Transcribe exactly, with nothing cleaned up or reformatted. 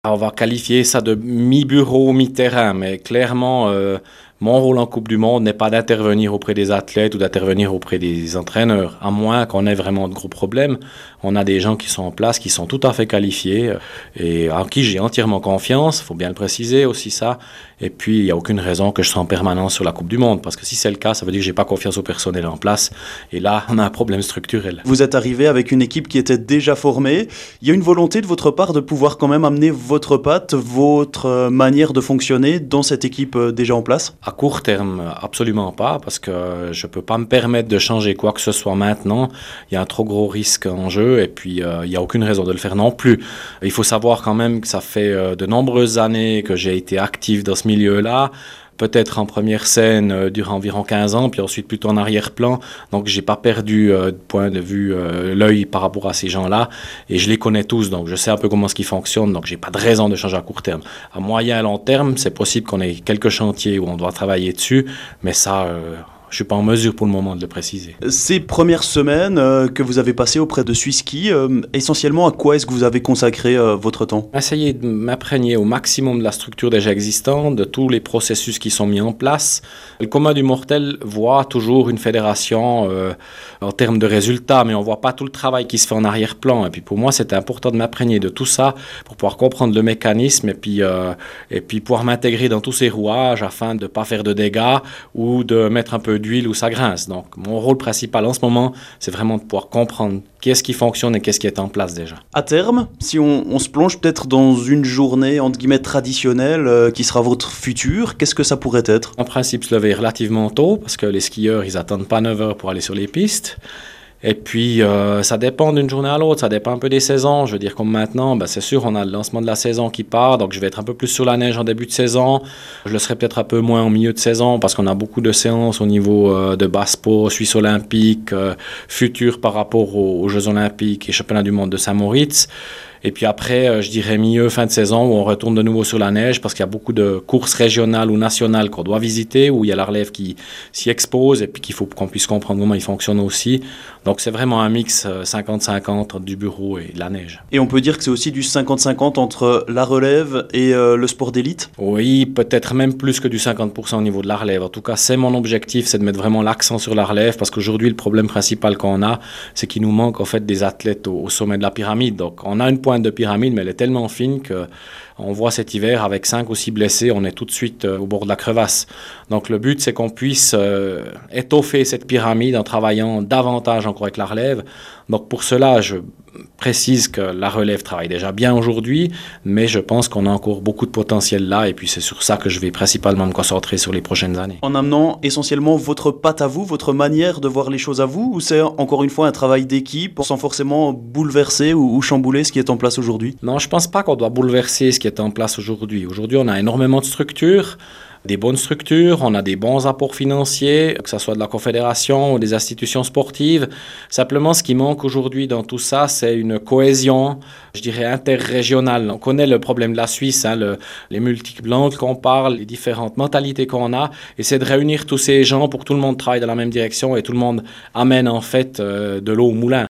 On va qualifier ça de mi-bureau, mi-terrain, mais clairement, euh, mon rôle en Coupe du Monde n'est pas d'intervenir auprès des athlètes ou d'intervenir auprès des entraîneurs, à moins qu'on ait vraiment de gros problèmes. On a des gens qui sont en place, qui sont tout à fait qualifiés et en qui j'ai entièrement confiance, il faut bien le préciser aussi ça. Et puis, il n'y a aucune raison que je sois en permanence sur la Coupe du Monde, parce que si c'est le cas, ça veut dire que j'ai pas confiance au personnel en place. Et là, on a un problème structurel. Vous êtes arrivé avec une équipe qui était déjà formée. Il y a une volonté de votre part de pouvoir quand même amener votre patte, votre manière de fonctionner dans cette équipe déjà en place? À court terme, absolument pas, parce que je peux pas me permettre de changer quoi que ce soit maintenant. Il y a un trop gros risque en jeu, et puis euh, il n'y a aucune raison de le faire non plus. Il faut savoir quand même que ça fait euh, de nombreuses années que j'ai été actif dans ce milieu-là, peut-être en première scène euh, durant environ quinze ans, puis ensuite plutôt en arrière-plan. Donc j'ai pas perdu euh, de point de vue euh, l'œil par rapport à ces gens-là, et je les connais tous, donc je sais un peu comment ce qui fonctionne, donc j'ai pas de raison de changer à court terme. À moyen et long terme, c'est possible qu'on ait quelques chantiers où on doit travailler dessus, mais ça... Euh, je ne suis pas en mesure pour le moment de le préciser. Ces premières semaines euh, que vous avez passées auprès de Swiss-Ski, euh, essentiellement à quoi est-ce que vous avez consacré euh, votre temps? Essayer de m'imprégner au maximum de la structure déjà existante, de tous les processus qui sont mis en place. Le commun du mortel voit toujours une fédération euh, en termes de résultats, mais on ne voit pas tout le travail qui se fait en arrière-plan. Et puis pour moi, c'était important de m'imprégner de tout ça pour pouvoir comprendre le mécanisme et puis, euh, et puis pouvoir m'intégrer dans tous ces rouages afin de ne pas faire de dégâts ou de mettre un peu d'huile où ça grince. Donc, mon rôle principal en ce moment, c'est vraiment de pouvoir comprendre qu'est-ce qui fonctionne et qu'est-ce qui est en place déjà. À terme, si on, on se plonge peut-être dans une journée, entre guillemets, traditionnelle, euh, qui sera votre futur, qu'est-ce que ça pourrait être? En principe, se lever relativement tôt, parce que les skieurs, ils attendent pas neuf heures pour aller sur les pistes. Et puis, euh, ça dépend d'une journée à l'autre, ça dépend un peu des saisons. Je veux dire, comme maintenant, ben, c'est sûr, on a le lancement de la saison qui part, donc je vais être un peu plus sur la neige en début de saison. Je le serai peut-être un peu moins en milieu de saison, parce qu'on a beaucoup de séances au niveau euh, de Baspo, Suisse olympique, euh, futur par rapport aux, aux Jeux olympiques et championnats du monde de Saint-Moritz. Et puis après, euh, je dirais milieu, fin de saison, où on retourne de nouveau sur la neige, parce qu'il y a beaucoup de courses régionales ou nationales qu'on doit visiter, où il y a la relève qui s'y expose, et puis qu'il faut qu'on puisse comprendre comment ils fonctionnent aussi. Donc c'est vraiment un mix cinquante cinquante entre du bureau et de la neige. Et on peut dire que c'est aussi du cinquante cinquante entre la relève et euh, le sport d'élite? Oui, peut-être même plus que du cinquante pour cent au niveau de la relève. En tout cas, c'est mon objectif, c'est de mettre vraiment l'accent sur la relève, parce qu'aujourd'hui, le problème principal qu'on a, c'est qu'il nous manque en fait des athlètes au, au sommet de la pyramide. Donc on a une pointe de pyramide, mais elle est tellement fine que on voit cet hiver avec cinq ou six blessés, on est tout de suite euh, au bord de la crevasse. Donc le but, c'est qu'on puisse euh, étoffer cette pyramide en travaillant davantage encore avec la relève. Donc pour cela, je précise que la relève travaille déjà bien aujourd'hui, mais je pense qu'on a encore beaucoup de potentiel là, et puis c'est sur ça que je vais principalement me concentrer sur les prochaines années. En amenant essentiellement votre patte à vous, votre manière de voir les choses à vous, ou c'est encore une fois un travail d'équipe sans forcément bouleverser ou, ou chambouler ce qui est en place aujourd'hui? Non, je ne pense pas qu'on doit bouleverser ce qui est en place aujourd'hui. Aujourd'hui, on a énormément de structures, des bonnes structures, on a des bons apports financiers, que ce soit de la Confédération ou des institutions sportives. Simplement, ce qui manque aujourd'hui dans tout ça, c'est une cohésion, je dirais, interrégionale. On connaît le problème de la Suisse, hein, le, les multiples langues qu'on parle, les différentes mentalités qu'on a, et c'est de réunir tous ces gens pour que tout le monde travaille dans la même direction et tout le monde amène en fait euh, de l'eau au moulin.